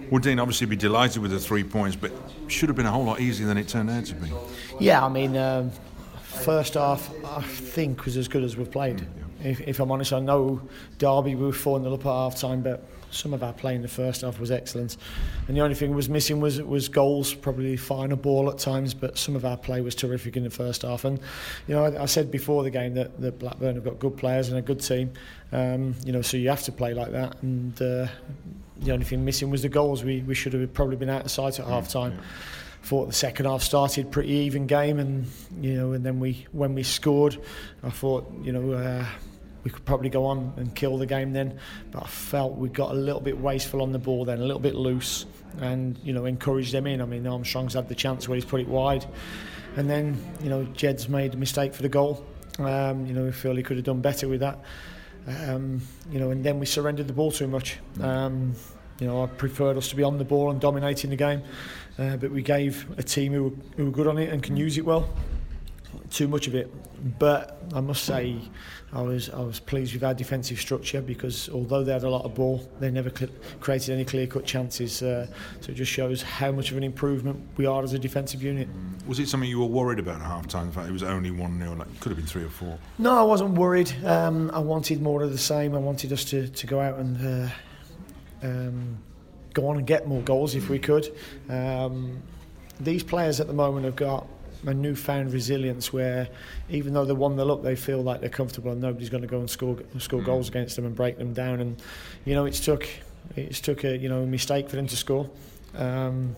Well, Dean, obviously be delighted with the 3 points, but should have been a whole lot easier than it turned out to be. Yeah, I mean, first half I think was as good as we've played. If I'm honest, I know Derby we were 4-0 up at half time, but some of our play in the first half was excellent. And the only thing was missing was goals, probably finer ball at times, but some of our play was terrific in the first half. And you know, I said before the game that Blackburn have got good players and a good team. You know, so you have to play like that. And the only thing missing was the goals. We should have probably been out of sight at half time. Thought the second half started pretty even game, and you know, and then when we scored, I thought, you know, we could probably go on and kill the game then, but I felt we got a little bit wasteful on the ball then, a little bit loose, and you know, encouraged them in. I mean, Armstrong's had the chance where he's put it wide, and then you know, Jed's made a mistake for the goal. You know, we feel he could have done better with that. You know, and then we surrendered the ball too much. You know, I preferred us to be on the ball and dominating the game, but we gave a team who were good on it and can use it well too much of it. But I must say, I was pleased with our defensive structure, because although they had a lot of ball, they never created any clear-cut chances. So it just shows how much of an improvement we are as a defensive unit. Was it something you were worried about at half-time, the fact it was only 1-0, like it could have been 3 or 4? No, I wasn't worried. I wanted more of the same. I wanted us to go out and go on and get more goals if we could. These players at the moment have got a newfound resilience where even though they're 1-0 up, they feel like they're comfortable and nobody's going to go and score goals against them and break them down. And you know, it's took a mistake for them to score. And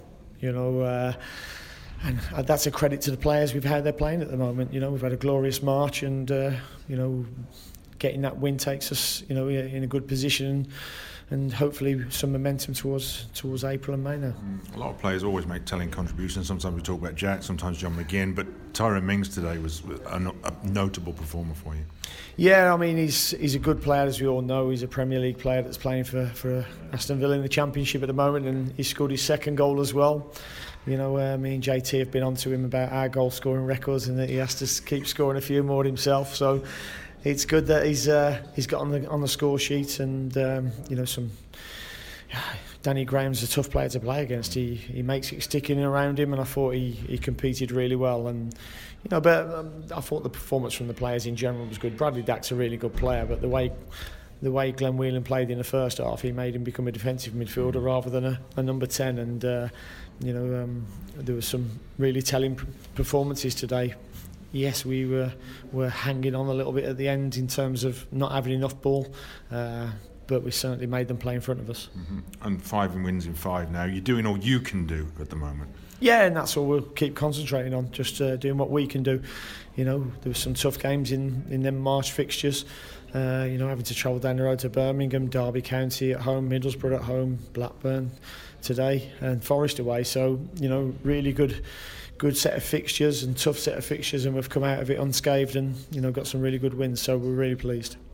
that's a credit to the players with how they're playing at the moment. You know, we've had a glorious March, and you know, getting that win takes us, you know, in a good position, and hopefully some momentum towards April and May now. A lot of players always make telling contributions. Sometimes we talk about Jack, sometimes John McGinn, but Tyrone Mings today was a notable performer for you. Yeah, I mean, he's a good player, as we all know. He's a Premier League player that's playing for Aston Villa in the Championship at the moment, and he scored his second goal as well. You know, me and JT have been on to him about our goal scoring records, and that he has to keep scoring a few more himself. So it's good that he's got on the score sheet, and you know, Danny Graham's a tough player to play against. He makes it sticking around him, and I thought he competed really well. And you know, but I thought the performance from the players in general was good. Bradley Dack's a really good player, but the way Glenn Whelan played in the first half, he made him become a defensive midfielder rather than a number 10. And you know, there was some really telling performances today. Yes, we were hanging on a little bit at the end in terms of not having enough ball, but we certainly made them play in front of us. Mm-hmm. And 5 wins in 5 now. You're doing all you can do at the moment. Yeah, and that's all we'll keep concentrating on, just doing what we can do. You know, there were some tough games in them March fixtures. You know, having to travel down the road to Birmingham, Derby County at home, Middlesbrough at home, Blackburn today, and Forest away. So, you know, really good set of fixtures and tough set of fixtures, and we've come out of it unscathed and, you know, got some really good wins. So we're really pleased.